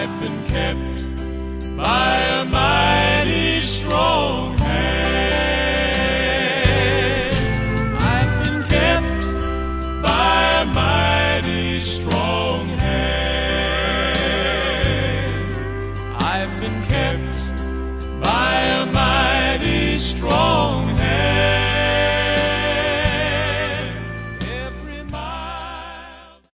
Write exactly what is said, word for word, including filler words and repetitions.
I've been kept by a mighty strong hand. I've been kept by a mighty strong hand. I've been kept by a mighty strong